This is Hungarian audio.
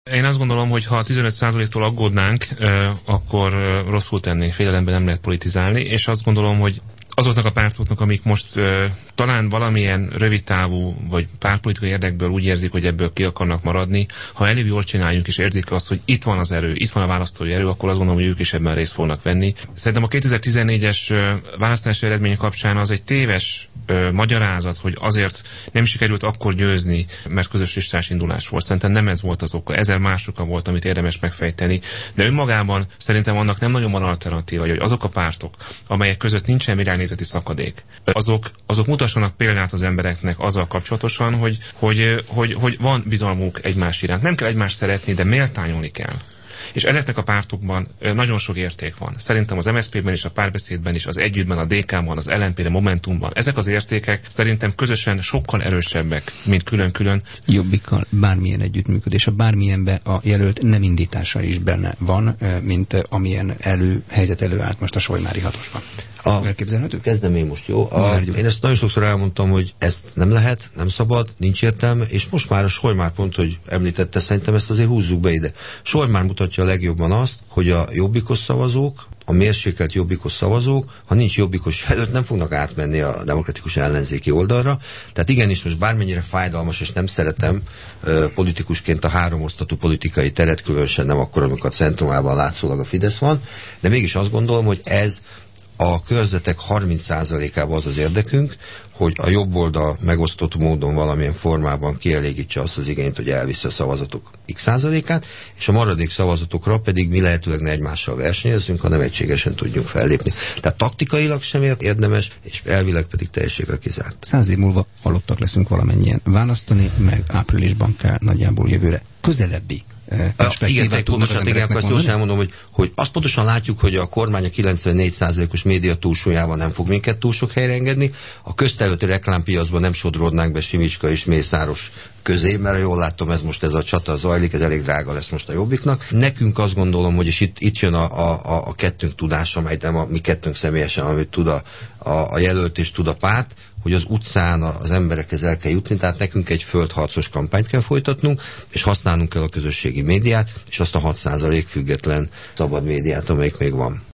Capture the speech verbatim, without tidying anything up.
Én azt gondolom, hogy ha tizenöt százaléktól aggódnánk, akkor rosszul tennénk, félelemben nem lehet politizálni, és azt gondolom, hogy azoknak a pártoknak, amik most uh, talán valamilyen rövidtávú vagy pártpolitikai érdekből úgy érzik, hogy ebből ki akarnak maradni, ha elég jól csináljunk és érzik azt, hogy itt van az erő, itt van a választói erő, akkor azt gondolom, hogy ők is ebben részt fognak venni. Szerintem a kétezer-tizennégyes uh, választási eredmény kapcsán az egy téves uh, magyarázat, hogy azért nem sikerült akkor győzni, mert közös listás indulás volt. Szerintem nem ez volt az oka, ezer más oka volt, amit érdemes megfejteni, de önmagában szerintem annak nem nagyon van alternatíva, hogy azok a pártok, amelyek között nincsen iránynézeti szakadék, azok, azok mutassanak példát az embereknek azzal kapcsolatosan, hogy, hogy, hogy, hogy van bizalmuk egymás iránt. Nem kell egymást szeretni, de méltányolni kell. És ezeknek a pártokban nagyon sok érték van. Szerintem az em es zé pé-ben is, a Párbeszédben is, az Együttben, a dé ká-ban, az el en pé-ben, Momentumban. Ezek az értékek szerintem közösen sokkal erősebbek, mint külön-külön. Jobbikkal bármilyen együttműködés, a bármilyenben a jelölt nem indítása is benne van, mint amilyen elő, helyzet előállt most a Solymári hatosban. A, kezdem én most, jó? A, én ezt nagyon sokszor elmondtam, hogy ezt nem lehet, nem szabad, nincs értelme, és most már a Solymár pont, hogy említette, szerintem ezt azért húzzuk be ide. Solymár mutatja a legjobban azt, hogy a jobbikos szavazók, a mérsékelt jobbikos szavazók, ha nincs jobbikos jelölt, nem fognak átmenni a demokratikus ellenzéki oldalra. Tehát igenis most bármennyire fájdalmas, és nem szeretem uh, politikusként a háromosztatú politikai teret, különösen nem akkor, amikor a centrumában látszólag a Fidesz van, de mégis azt gondolom, hogy ez a körzetek harminc százalékában az az érdekünk, hogy a jobb oldal megosztott módon valamilyen formában kielégítse azt az igényt, hogy elviszi a szavazatok x százalékát, és a maradék szavazatokra pedig mi lehetőleg ne egymással versenyezzünk, hanem egységesen tudjunk fellépni. Tehát taktikailag sem érdemes, és elvileg pedig teljességgel kizárt. Száz év múlva halottak leszünk valamennyien választani, meg áprilisban kell nagyjából jövőre közelebbi igen, pontosan, igen, azt gyorsan elmondom, hogy, hogy azt pontosan látjuk, hogy a kormány a kilencvennégy százalékos média túlsúlyával nem fog minket túl sok helyre engedni. A közterületi reklámpiacban nem sodródnánk be Simicska és Mészáros közé, mert jól látom, ez most ez a csata zajlik, ez elég drága lesz most a Jobbiknak. Nekünk azt gondolom, hogy és itt, itt jön a, a, a kettőnk tudása, amely nem a mi kettőnk személyesen, amit tud a, a, a jelölt és tud a párt, hogy az utcán az emberekhez el kell jutni, tehát nekünk egy földharcos kampányt kell folytatnunk, és használnunk kell a közösségi médiát, és azt a hat százalék független szabad médiát, amelyik még van.